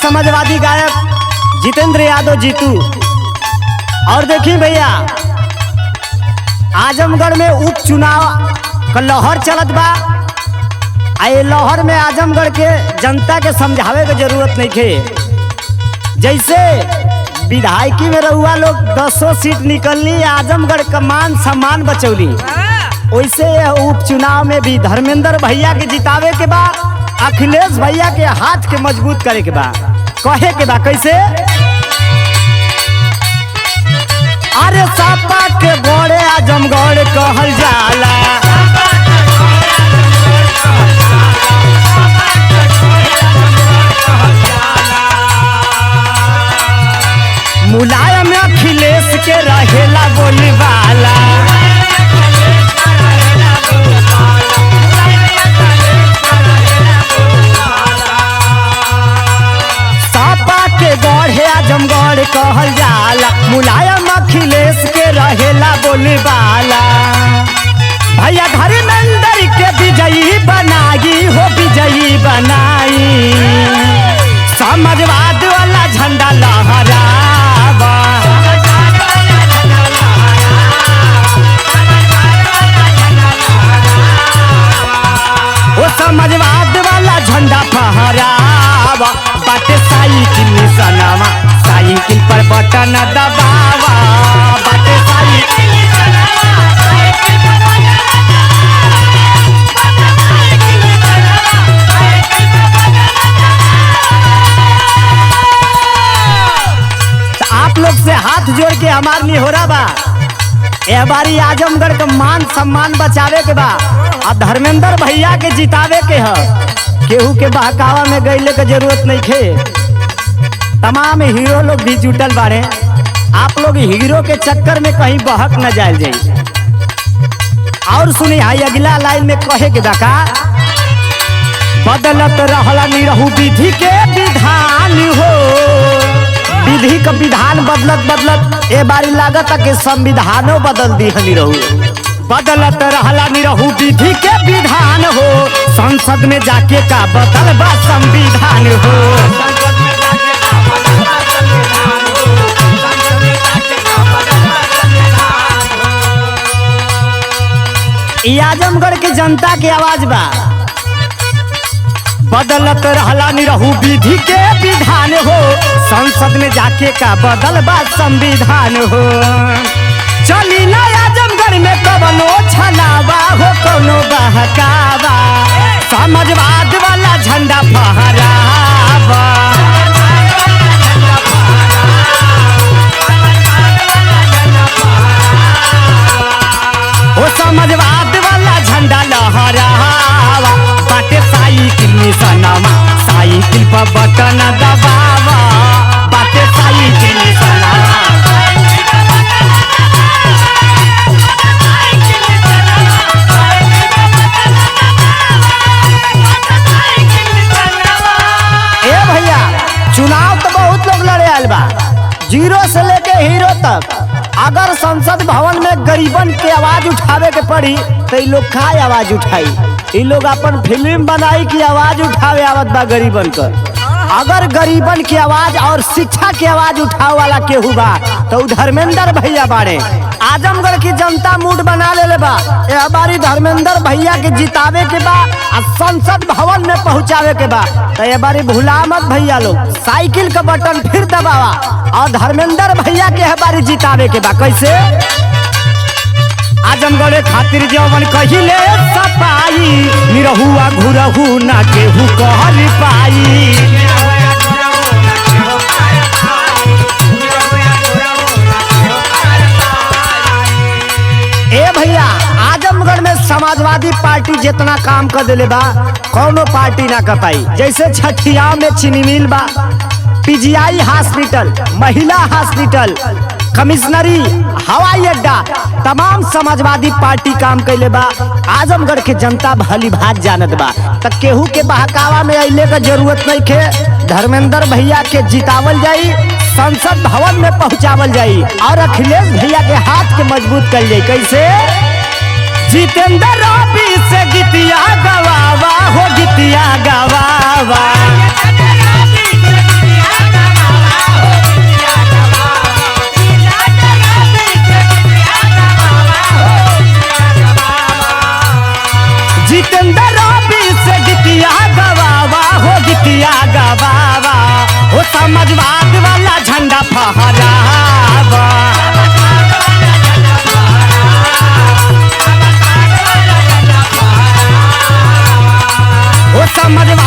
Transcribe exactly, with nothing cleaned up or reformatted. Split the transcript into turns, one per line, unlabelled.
समाजवादी गायक जितेंद्र यादव जीतू। और देखिए भैया, आजमगढ़ में उपचुनाव का लहर चलत बा। आए लहर में आजमगढ़ के जनता के समझावे के जरूरत नहीं है। जैसे विधायकी में रहुआ लोग दसों सीट निकलनी, आजमगढ़ का मान सम्मान बचौली, वैसे उपचुनाव में भी धर्मेंद्र भैया के जितावे के बा, अखिलेश भैया के हाथ के मजबूत करे के बा। कहे के बा कैसे? अरे सापा के बड़े आजमगढ़ कहल जाला, मुलायम अखिलेश के रहेला बोली वाला। सापा के गढ़े आजमगढ़ कहल जाला, मुलायम अखिलेश के रहेला बोली वाला। भैया धर्मेंद्र के विजयी बनाई हो, विजयी बनाई, समाजवाद वाला झंडा लहरावा। वो समाजवाद वाला झंडा फहरावा, बाटे साइकिल निशानावा, साइकिल पर बटन दबावा, बाटे साइकिल आप लोग से हाथ जोड़ के हमार नहीं हो रहा बा। ए बारी आजमगढ़ का मान सम्मान बचावे के बा, और धर्मेंद्र भैया के जितावे के ह। केहू के बहकावा में गईले के जरूरत नहीं थे। तमाम हीरो लोग भी जुटल बाड़े, आप लोग हीरो के चक्कर में कहीं बहक न जाए जाए। और सुनी हाई अगला लाइन में कहे के बा का? बदलत रहला निरहु विधि के विधान हो, विधि का विधान बदलत बदलत ए बारी लागत के संविधानों बदल दी हनी रहू। बदलत रहला निरहु विधि के विधान हो, संसद में जाके का बदल बा संविधान हो। ई आजमगढ़ के जनता के आवाज बा। बदलत रहला निरहु विधि के विधान हो, संसद में जाके का बदल बा संविधान हो। चली ना आजमगढ़ में कवनो छलावा हो, कोनो बहकावा, समाजवाद वाला झंडा फहरावा। ओ समाजवाद वाला झंडा लहरावा, बाटे साइकिल निशानावा, साइकिल पर बटन दबावा, बाटे साइकिल निशानावा। ए भैया, चुनाव तो बहुत लोग लड़े आयल बा, जीरो से लेके हीरो तक। अगर संसद भवन में गरीबन के आवाज उठावे के पड़ी तो ये लोग का आवाज उठाई? ये लोग अपन फिल्म बनाई की आवाज उठावे आवत बा गरीबन का। अगर गरीबन की आवाज और शिक्षा की आवाज उठावे वाला केहू बा तो धर्मेंद्र भैया बाड़े। आजमगढ़ की जनता मूड बना ले बा, ए बारी धर्मेंद्र भैया के जितावे के बा और संसद भवन में पहुंचावे के बा। तो ये बारी भुला मत भैया लोग, साइकिल का बटन फिर दबावा और धर्मेंद्र भैया के बारी जितावे के बा। कैसे? आजमगढ़ खातिर जवन कहिले सपाई, निरहुआ घुरहु ना केहू कहल पाई। ए भैया, आजमगढ़ में समाजवादी पार्टी जितना काम कर दिले बा, कौनो पार्टी ना कर पाई। जैसे छठिया में चीनी मिल बा, पीजीआई हॉस्पिटल, महिला हॉस्पिटल, कमिश्नरी, हवाई अड्डा, तमाम समाजवादी पार्टी काम कैले बा। आजमगढ़ के जनता भली भात जानत बा, तक केहू के बहकावा में अइले का जरूरत नहीं के। धर्मेंद्र भैया के जितावल जाई, संसद भवन में पहुंचावल जाई और अखिलेश भैया के हाथ के मजबूत कर जाई। कैसे? जितेंद्र रवि से गीतिया गवावा हो, गीतिया गवावा। जितेंद्र रवि से गीतिया गवावा हो गीतिया गवावा हो समाजवाद वाला झंडा फहरावा हो समाजवाद